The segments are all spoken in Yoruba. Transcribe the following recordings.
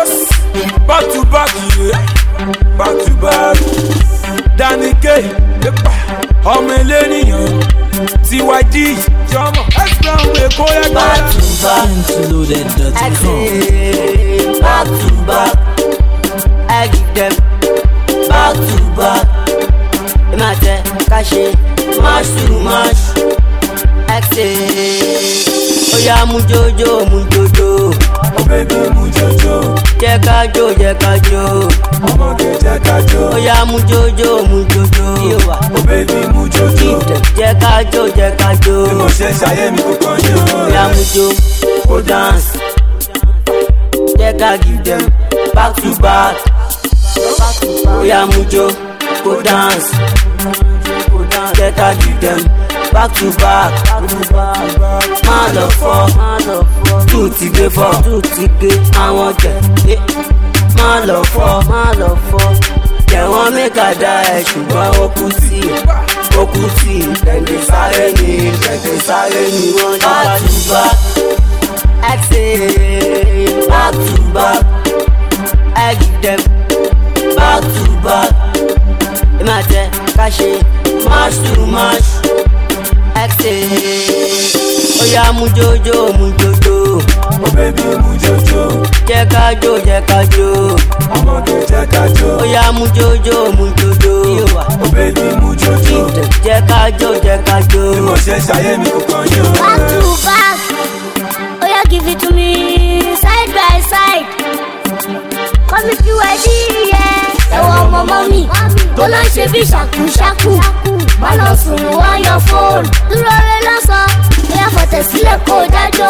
Yes, back to back, yeah. Back to back. Danny K, ọmọ eléníyàn, TYD, jọmọ, X-Brown wey kó yẹ back to back. Back to back. I give them back to back. Imate, Kashi, mash to mash. Oya mu jojo, mu jojo. Oh baby, mu jojo. Jẹ́ ká jó, jẹ́ ká jó. Ọmọge jẹ́ ká jó. Oya mu jojo, mu jojo. Oh baby, mu jojo. Jẹ́ ká jó, jẹ́ ká jó. Bí mo ṣe ṣayé mi kò kàn yín o. Oya mu jo, go dance. Jẹ́ ká give them back to back. Oya mu jo, go dance. Jẹ́ ká give them back to back. Má lọ fọ́, tú ti gbé fọ́, àwọn jẹ. Má lọ fọ́, jẹ́ wọ́n mẹ́ka dá ẹ ṣùgbọ́n ó kú sí. Tẹ̀lé sáré ni wọ́n jẹ́ back to back. I say back to back. I give them back to back. Imate, Kashi, mash to mash. I say, oya mu jojo, mu jojo. Oh baby, mu jojo. Jẹ́ ká jó, jẹ́ ká jó. Ọmọge jẹ́ ká jó. Oya mu jojo, mu jojo. Oh baby, mu jojo. Jẹ́ ká jó, jẹ́ ká jó. Bí mo ṣe ṣayé mi kò kàn yín o. Back to back. Oya give it to me side by side. Come if you ready, yeah. Ẹ̀wọ̀n ọmọ mọ́mì tó lọ ń ṣe bí ṣàkúṣàkú. Má lọ sùn wọ́n yọ fóònù. Dúró rẹ lọ́sàn, ẹ̀yà fọ̀tẹ̀ sílẹ̀ kó jájó.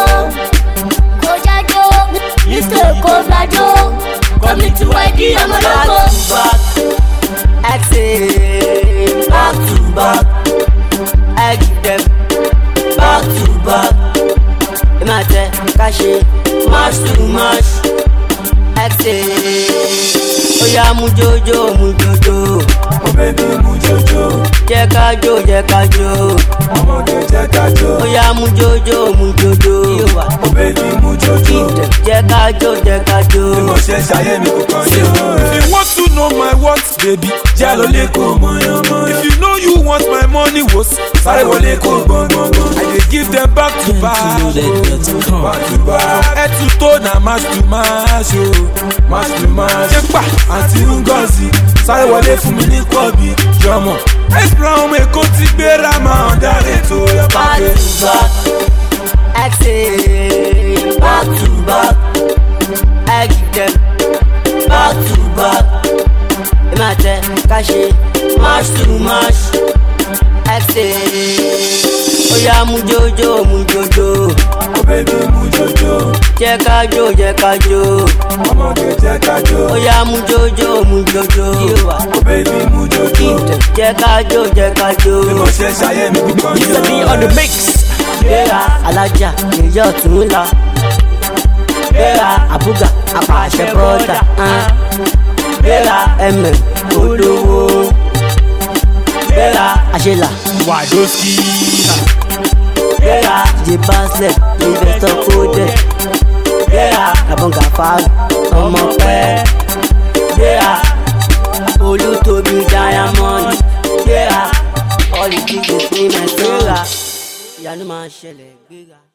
Nítorí kó gbàjó. Come to ready, ọmọ lọ́kọ̀. I say back to back. I give them back to back. Imate, Kashi, mash to mash. I say, oya mu jojo, mu jojo. Oh baby, mu jojo. Jẹ́ ká jó, jẹ́ ká jó. Ọmọge jẹ́ ká jó. Oya mu jojo, mu jojo. Oh baby, mu jojo. Jẹ́ ká jó, jẹ́ ká jó. Bí mo ṣe ṣayé mi kò kàn yín o. If you want to know my worth, baby, jẹ́ lọ lé kó mọ̀yánmọ́yán. If you know you want my money, wos sáré wọlé kó gbọ̀ngbọ̀ngbọ̀n. I dey give them back to back. Back to back. Head to toe na mash to mash o. Mash to mash. Ṣé pa àti Ngozi sáré wọlé fún mi ní kọ́bí jọmọ. X-Brown Èkó ti gbéra máa ń dáre tó yẹ Back pàdé. to back. I say back to back. I give them back to back. Imate, Kashi, mash to mash. I say, oya mu jojo, mu jojo. Oh baby, mu jojo. Jẹ́ ká jó, jẹ́ ká jó. Ọmọge jẹ́ ká jó. Oya mu jojo, mu jojo. Oh baby, mu jojo. Jẹ́ ká jó, jẹ́ ká jó. Bí mo ṣe ṣayé mi kò kàn yín o. On the mix. Gbéra alájà èyí ọ̀tún la. Gbéra àbúgà apàṣẹ bọ́dà. Gbéra ẹ̀mẹ̀ olówó. Gbéra àṣelà. Wàdóskì. Gbéra jẹ Baslet investor coded. Gbéra àbọ̀ǹgà fáàlù ọmọ pẹ́. Gbéra Olútóbi diamond. Gbéra all the things dey pay my gbéra ìyanu máa ṣẹlẹ̀ gbéra.